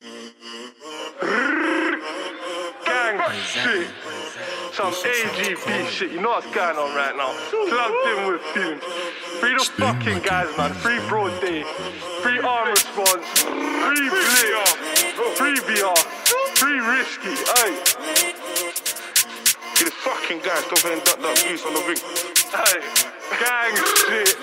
Gang shit. Some AGB shit. You know what's going on right now. Plugged in with fumes. Free the fucking guys, man. Free Broad Day. Free Arm Response. Free Blitz. Free VR. Free Risky. Aye. You the fucking guys, go ahead and duck goose on the ring. Aye. Gang shit.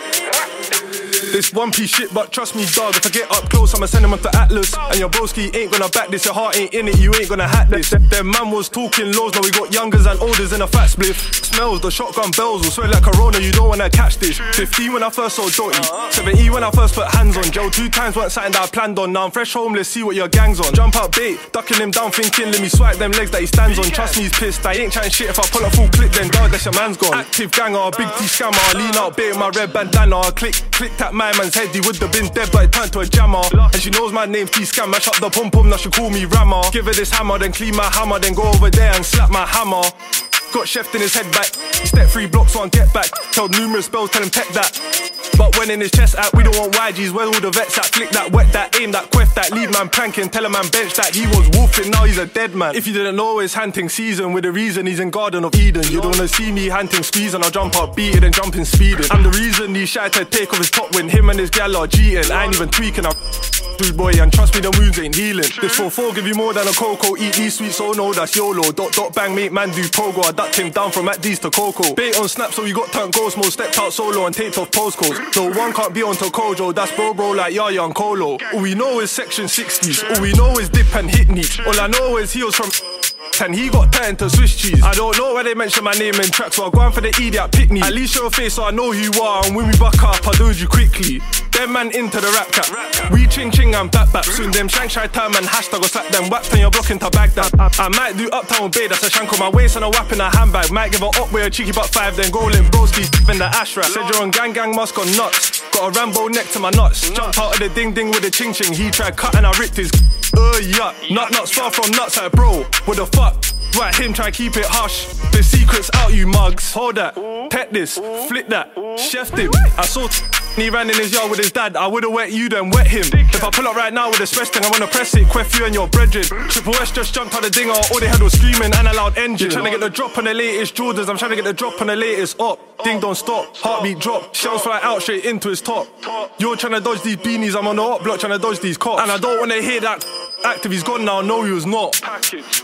This one piece shit, but trust me, dog, if I get up close, I'ma send him up to Atlas. And your broski ain't gonna back this, your heart ain't in it, you ain't gonna hack this. Them man was talking lows, now we got youngers and olders in a fat spliff. Smells, the shotgun bells will swear like Corona, you don't wanna catch this. 15 when I first saw Dotty, 70 when I first put hands on Joe. 2 times weren't something that I planned on, now I'm fresh home, let's see what your gang's on. Jump out bait, ducking him down thinking, let me swipe them legs that he stands on. Trust me, he's pissed, I ain't chatting shit, if I pull a full clip then dog, that's your man's gone. Active ganger, big T scammer, lean out bait with my red bandana. Clicked at my man's head, he would have been dead but it turned to a jammer. And she knows my name's T-Scam, mash up the pum-pum, now she call me Rammer. Give her this hammer, then clean my hammer, then go over there and slap my hammer. Got chefed in his head back, step 3 blocks on get back. Told numerous spells, tell him tech that. But when in his chest out, we don't want YGs, where all the vets at? Flick that, wet that, aim that, quest that, leave man planking, tell a man bench that. He was wolfing, now he's a dead man. If you didn't know, it's hunting season, with a reason he's in Garden of Eden. You don't wanna see me hunting, squeezing, I'll jump up, beat it and jumping, speeding. I'm the reason he's shy to take off his top when him and his gal are cheating. I ain't even tweaking, I'm dude boy, and trust me, the wounds ain't healing. This 4-4 give you more than a cocoa, eat these sweets, so no, that's YOLO. Dot bang, make man do pogo, I ducked him down from at D's to Coco. Bait on snap, so we got turned ghost mode, stepped out solo and taped off postcodes. So one can't be on to Kojo, that's bro like Yaya and Colo. All we know is section 60s, all we know is dip and hit neat. All I know is he was from and he got turned to Swiss cheese. I don't know why they mention my name in tracks, so I go on for the idiot picnic. At least show a face so I know who you are, and when we buck up, I do you quickly. Them man into the rap cap. We ching and back. Soon them shank shy time and hashtag or slap them whaps and you're blocking to Baghdad. I might do Uptown Bay, that's a shank on my waist and a whap in a handbag. Might give her up with a cheeky butt 5, then go limp broski in the ash rap. Said you're on gang musk on nuts. Got a Rambo neck to my nuts. Jumped out of the ding with a ching. He tried cutting, I ripped his yuck. Nuts far from nuts like bro, what the fuck? Right, him try keep it hush. The secret's out, you mugs. Hold that, pet this, flick that, chefed him. I saw he ran in his yard with his dad. I would've wet you, then wet him. If I pull up right now with a stress thing, I wanna press it, queff you and your brethren. Triple S just jumped out the dinger, all they had was screaming and a loud engine. Trying to get the drop on the latest Jordans, I'm trying to get the drop on the latest up. Ding don't stop, heartbeat drop, shells fly out straight into his top. You're trying to dodge these beanies, I'm on the up block trying to dodge these cops. And I don't wanna hear that active, he's gone now, no he was not. Package.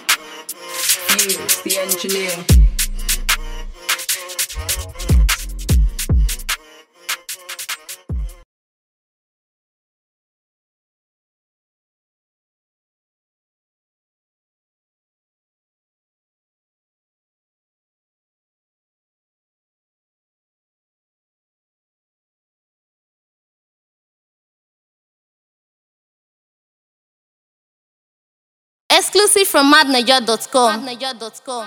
You, the engineer. Exclusive from madnaja.com.